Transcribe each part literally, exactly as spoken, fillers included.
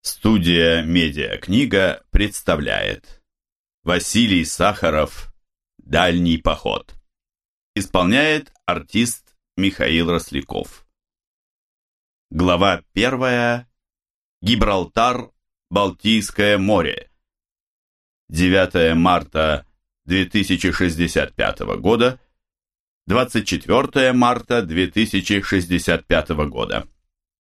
Студия «Медиакнига» представляет Василий Сахаров «Дальний поход». Исполняет артист Михаил Росляков. Глава первая. Гибралтар, Балтийское море. девятое марта две тысячи шестьдесят пятого года, двадцать четвёртое марта две тысячи шестьдесят пятого года.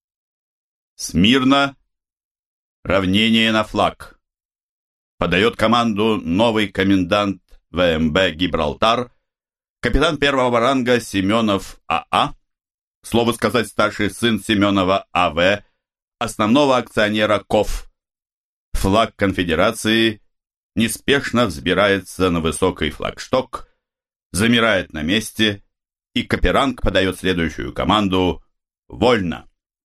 Смирно. Равнение на флаг. Подает команду новый комендант ВМБ «Гибралтар», капитан первого ранга Семенов АА, слово сказать старший сын Семенова АВ, основного акционера КОФ. Флаг конфедерации неспешно взбирается на высокий флагшток, замирает на месте, и каперанг подает следующую команду «Вольно».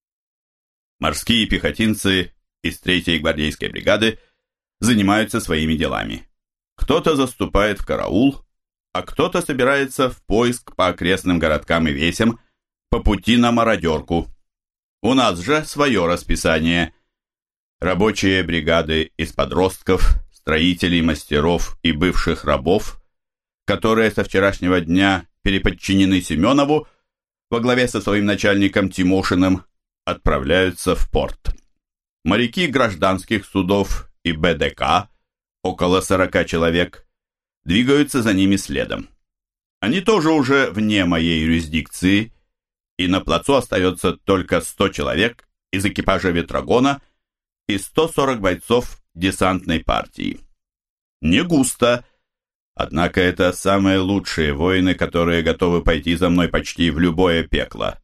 Морские пехотинцы из третьей гвардейской бригады занимаются своими делами. Кто-то заступает в караул, а кто-то собирается в поиск по окрестным городкам и весям по пути на мародерку. У нас же свое расписание. Рабочие бригады из подростков, строителей, мастеров и бывших рабов, которые со вчерашнего дня переподчинены Семенову, во главе со своим начальником Тимошиным, отправляются в порт. Моряки гражданских судов и БДК, около сорока человек, двигаются за ними следом. Они тоже уже вне моей юрисдикции, и на плацу остается только сто человек из экипажа ветрогона и сто сорок бойцов десантной партии. Не густо, однако это самые лучшие воины, которые готовы пойти за мной почти в любое пекло.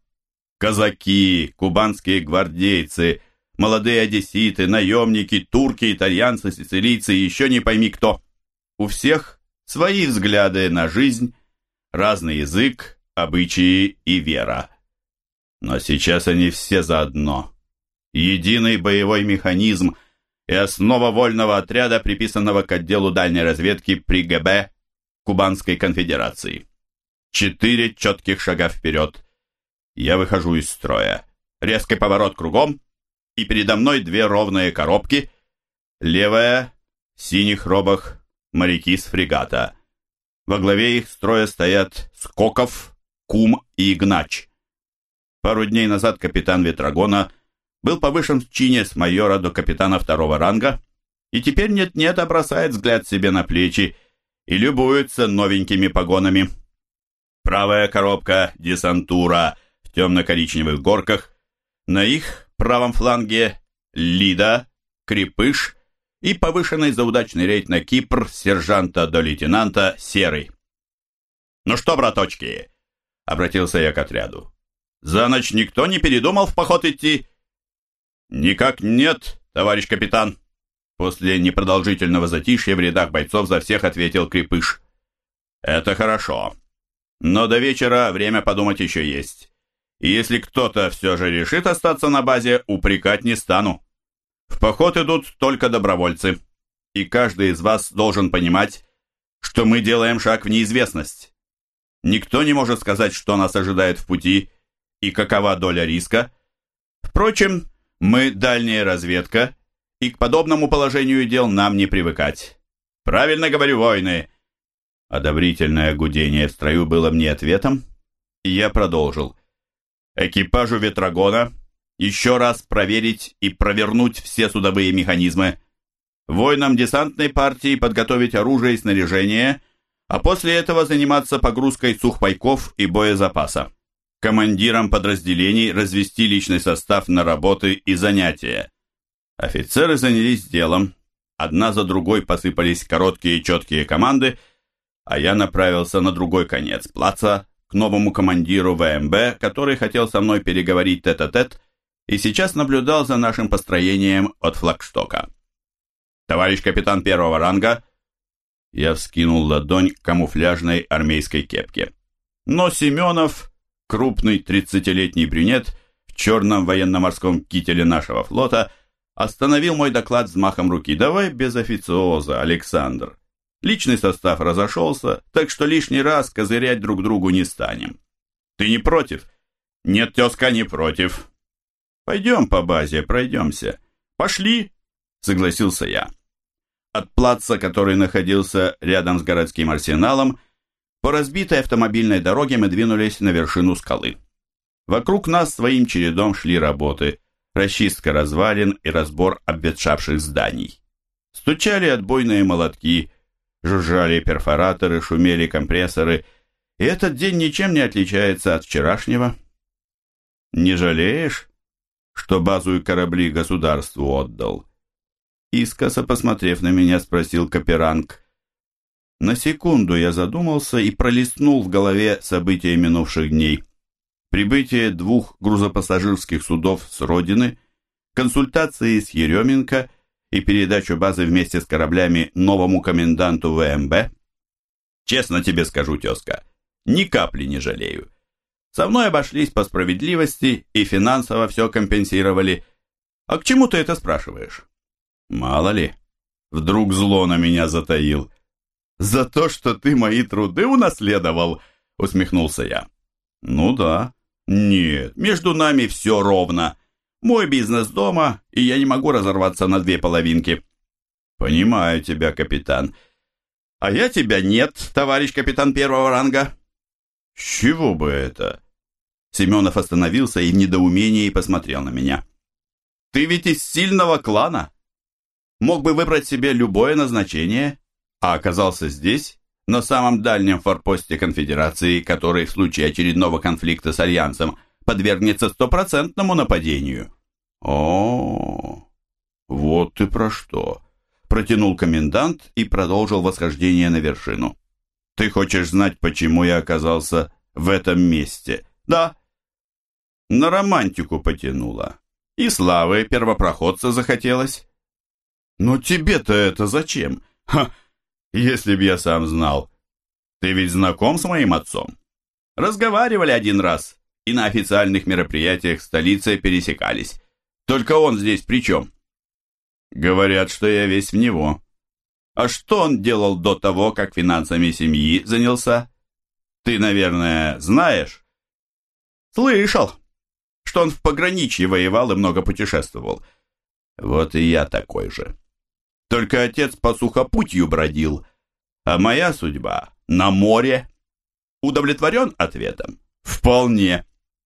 Казаки, кубанские гвардейцы, молодые одесситы, наемники, турки, итальянцы, сицилийцы и еще не пойми кто. У всех свои взгляды на жизнь, разный язык, обычаи и вера. Но сейчас они все заодно. Единый боевой механизм и основа вольного отряда, приписанного к отделу дальней разведки при ГБ Кубанской конфедерации. Четыре четких шага вперед. Я выхожу из строя. Резкий поворот кругом, и передо мной две ровные коробки. Левая, в синих робах, моряки с фрегата. Во главе их строя стоят Скоков, Кум и Игнач. Пару дней назад капитан ветрогона был повышен в чине с майора до капитана второго ранга, и теперь нет-нет бросает взгляд себе на плечи и любуется новенькими погонами. Правая коробка десантура в темно-коричневых горках, на их правом фланге Лида, Крепыш и повышенный за удачный рейд на Кипр с сержанта до лейтенанта Серый. «Ну что, браточки?» — обратился я к отряду. «За ночь никто не передумал в поход идти?» «Никак нет, товарищ капитан!» После непродолжительного затишья в рядах бойцов за всех ответил Крепыш. «Это хорошо. Но до вечера время подумать еще есть. И если кто-то все же решит остаться на базе, упрекать не стану. В поход идут только добровольцы. И каждый из вас должен понимать, что мы делаем шаг в неизвестность. Никто не может сказать, что нас ожидает в пути и какова доля риска. Впрочем, мы дальняя разведка, и к подобному положению дел нам не привыкать. Правильно говорю, воины!» Одобрительное гудение в строю было мне ответом, и я продолжил. «Экипажу ветрогона еще раз проверить и провернуть все судовые механизмы. Воинам десантной партии подготовить оружие и снаряжение, а после этого заниматься погрузкой сухпайков и боезапаса. Командирам подразделений развести личный состав на работы и занятия». Офицеры занялись делом, одна за другой посыпались короткие и четкие команды, а я направился на другой конец плаца, к новому командиру ВМБ, который хотел со мной переговорить тет-а-тет и сейчас наблюдал за нашим построением от флагштока. «Товарищ капитан первого ранга!» Я вскинул ладонь к камуфляжной армейской кепке. Но Семенов, крупный тридцатилетний брюнет в черном военно-морском кителе нашего флота, остановил мой доклад взмахом руки. «Давай без официоза, Александр. Личный состав разошелся, так что лишний раз козырять друг другу не станем. Ты не против?» «Нет, тезка, не против». «Пойдем по базе, пройдемся. «Пошли», — согласился я. От плаца, который находился рядом с городским арсеналом, по разбитой автомобильной дороге мы двинулись на вершину скалы. Вокруг нас своим чередом шли работы, расчистка развалин и разбор обветшавших зданий. Стучали отбойные молотки, жужжали перфораторы, шумели компрессоры, и этот день ничем не отличается от вчерашнего. «Не жалеешь, что базу и корабли государству отдал?» Искоса посмотрев на меня, спросил Каперанг. На секунду я задумался и пролистнул в голове события минувших дней. Прибытие двух грузопассажирских судов с родины, консультации с Еременко и передачу базы вместе с кораблями новому коменданту ВМБ. Честно тебе скажу, тезка, ни капли не жалею. Со мной обошлись по справедливости и финансово все компенсировали. А к чему ты это спрашиваешь? Мало ли, вдруг зло на меня затаил. За то, что ты мои труды унаследовал, усмехнулся я. Ну да. Нет, между нами все ровно. Мой бизнес дома, и я не могу разорваться на две половинки. Понимаю тебя, капитан. А я тебя нет, товарищ капитан первого ранга. С чего бы это? Семенов остановился и в недоумении посмотрел на меня. Ты ведь из сильного клана. Мог бы выбрать себе любое назначение, а оказался здесь, на самом дальнем форпосте конфедерации, который в случае очередного конфликта с Альянсом подвергнется стопроцентному нападению. О, вот ты про что, протянул комендант и продолжил восхождение на вершину. Ты хочешь знать, почему я оказался в этом месте? Да. На романтику потянуло. И славы первопроходца захотелось. Но тебе-то это зачем? Ха, если б я сам знал. Ты ведь знаком с моим отцом? Разговаривали один раз и на официальных мероприятиях столицы пересекались. Только он здесь при чем? Говорят, что я весь в него. А что он делал до того, как финансами семьи занялся? Ты, наверное, знаешь? Слышал, что он в пограничье воевал и много путешествовал. Вот и я такой же. Только отец по сухопутью бродил, а моя судьба на море. Удовлетворен ответом? Вполне.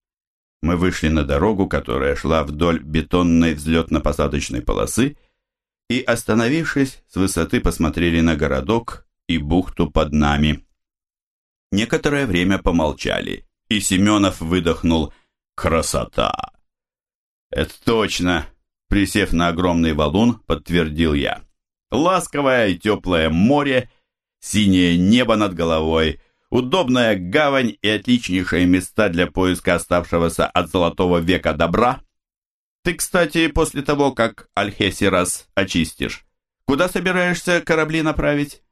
Мы вышли на дорогу, которая шла вдоль бетонной взлетно-посадочной полосы, и, остановившись, с высоты посмотрели на городок и бухту под нами. Некоторое время помолчали, и Семенов выдохнул: «Красота!» «Это точно!» — присев на огромный валун, подтвердил я. «Ласковое и теплое море, синее небо над головой, удобная гавань и отличнейшие места для поиска оставшегося от золотого века добра. Ты, кстати, после того, как Альхесирас очистишь, куда собираешься корабли направить?»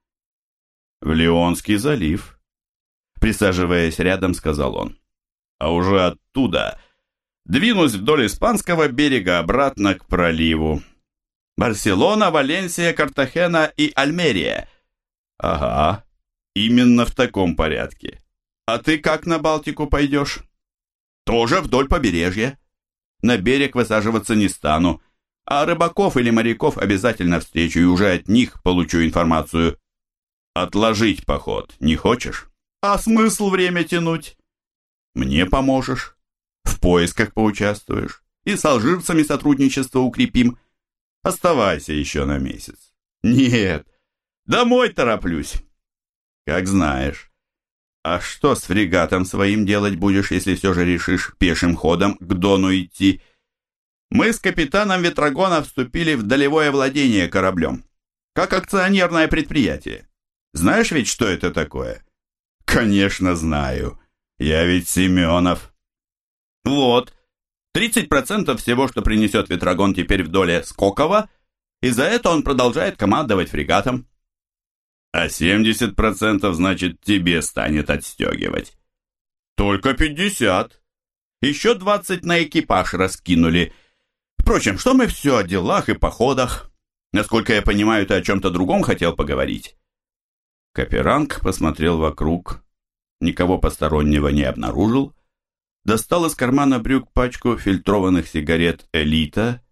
«В Леонский залив», — присаживаясь рядом, сказал он. «А уже оттуда двинусь вдоль испанского берега обратно к проливу. Барселона, Валенсия, Картахена и Альмерия». «Ага, именно в таком порядке. А ты как на Балтику пойдешь?» «Тоже вдоль побережья. На берег высаживаться не стану, а рыбаков или моряков обязательно встречу и уже от них получу информацию. Отложить поход не хочешь? А смысл время тянуть? Мне поможешь, в поисках поучаствуешь и с алжирцами сотрудничество укрепим. Оставайся еще на месяц». «Нет, домой тороплюсь». «Как знаешь. А что с фрегатом своим делать будешь, если все же решишь пешим ходом к Дону идти?» «Мы с капитаном Ветрогона вступили в долевое владение кораблем, как акционерное предприятие. Знаешь ведь, что это такое?» «Конечно знаю. Я ведь Семенов». «Вот, тридцать процентов всего, что принесет Ветрогон теперь в доле Скокова, и за это он продолжает командовать фрегатом». «А семьдесят процентов, значит, тебе станет отстегивать». «Только пятьдесят. Еще двадцать на экипаж раскинули. Впрочем, что мы все о делах и походах? Насколько я понимаю, ты о чем-то другом хотел поговорить?» Каперанг посмотрел вокруг, никого постороннего не обнаружил, достал из кармана брюк пачку фильтрованных сигарет «Элита»